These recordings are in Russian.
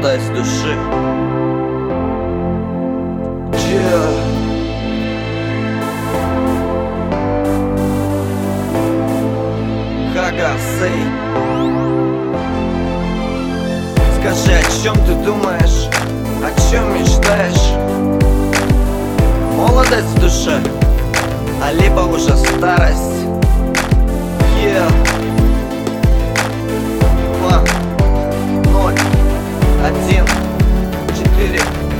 молодость души. Хагасей. Скажи, о чем ты думаешь, о чем мечтаешь? Молодость в душе, а либо уже старость. 2, 0, 1, 4.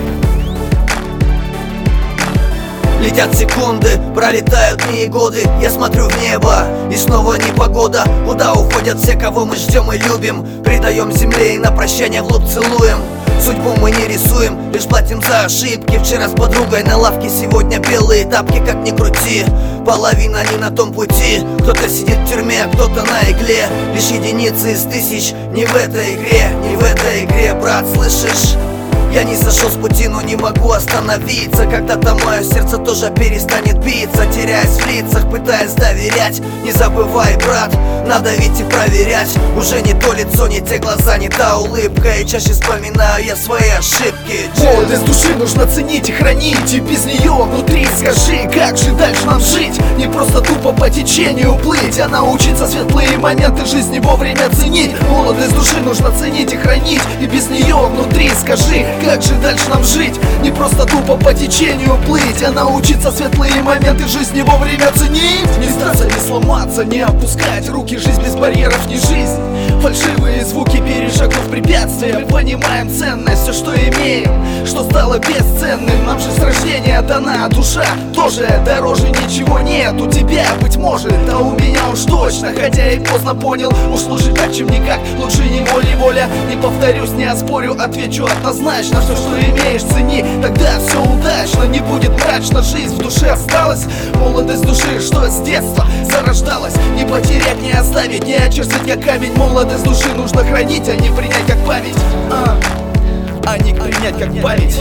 Летят секунды, пролетают дни и годы. Я смотрю в небо, и снова непогода. Куда уходят все, кого мы ждем и любим? Предаем земле и на прощание в лоб целуем. Судьбу мы не рисуем, лишь платим за ошибки. Вчера с подругой на лавке, сегодня белые тапки. Как ни крути, половина не на том пути. Кто-то сидит в тюрьме, кто-то на игле. Лишь единицы из тысяч. Не в этой игре, не в этой игре, брат, слышишь? Я не сошел с пути, но не могу остановиться. Когда-то мое сердце тоже перестанет биться. Теряясь в лицах, пытаясь доверять. Не забывай, брат, надо ведь и проверять. Уже не то лицо, не те глаза, не та улыбка. И чаще вспоминаю я свои ошибки. Молодость души нужно ценить и хранить. И без нее внутри скажи, как же дальше нам жить? Не просто тупо по течению плыть, а научиться светлые моменты жизни вовремя ценить. Молодость души нужно ценить и хранить. И без нее внутри скажи, как же дальше нам жить? Не просто тупо по течению плыть, а научиться светлые моменты жизни вовремя ценить. Не сдаться, не сломаться, не опускать руки. Жизнь без барьеров не жизнь. Фальшивые звуки, перешагнув препятствия, понимаем ценность, все, что имеем, что стало бесценным. Нам же с рождения дана душа, тоже дороже ничего нет у тебя, быть может, а у меня уж точно. Хотя и поздно понял, уж лучше так, чем никак. Лучше не воля, не повторюсь, не оспорю, отвечу однозначно. Все, что имеешь, цени, тогда все удачно. Не будет мрачно, жизнь в душе осталась. Молодость души, что с детства зарождалась. Не потерять, не оставить, не очерстить как камень. Молодость души нужно хранить, а не принять как память. А не принять как память.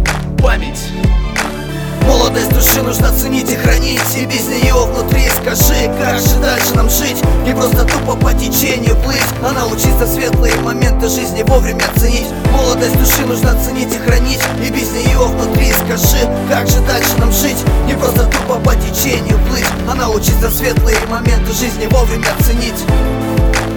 Молодость души нужно ценить и хранить. И без нее внутри скажи, как же дальше нам жить? Не просто тупо по течению плыть, а научиться светлые моменты жизни вовремя ценить. Молодость души нужно ценить и хранить. И без нее внутри скажи, как же дальше нам жить? Не просто тупо по течению плыть, а научиться светлые моменты жизни вовремя ценить.